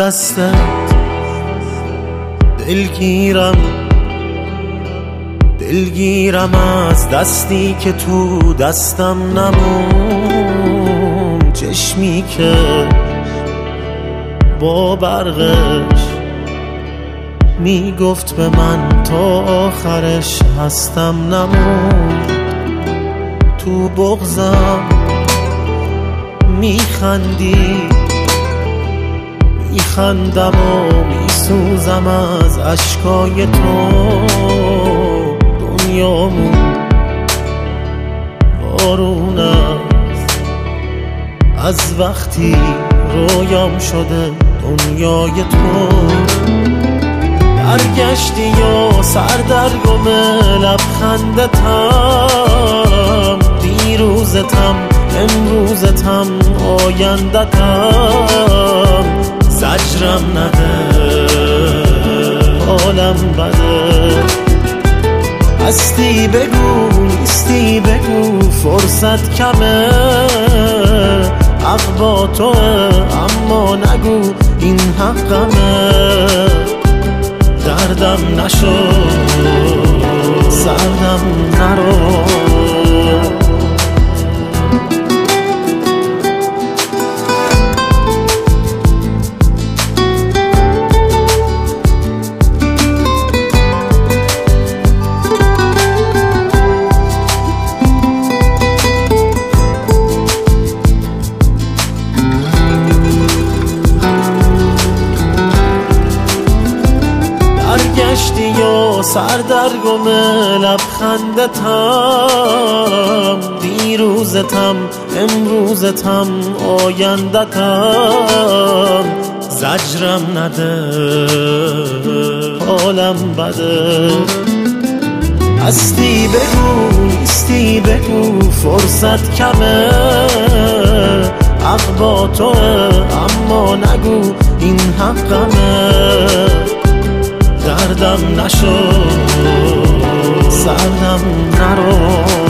دستت دلگیرم از دستی که تو دستم نمون، چشمی که با برقش میگفت به من تا آخرش هستم نمون. تو بغضم میخندم و میسوزم از اشکای تو. دنیامون بارون است از وقتی رویام شده دنیای تو. برگشتی و سردرگم لبخندتم، دیروزتم امروزتم آیندتم. زجرم نده حالم بده، هستی بگو نیستی بگو فرصت کمه. حق با توه اما نگو این حقمه. دردم نشو سردم نرو، برگشتی و سردرگم لبخندتم، دیروزتم امروزتم آیندتم. زجرم نده حالم بده، هستی بگو نیستی بگو فرصت کمه. حق با توه اما نگو این حقمه. دردم نشو سردم نرو.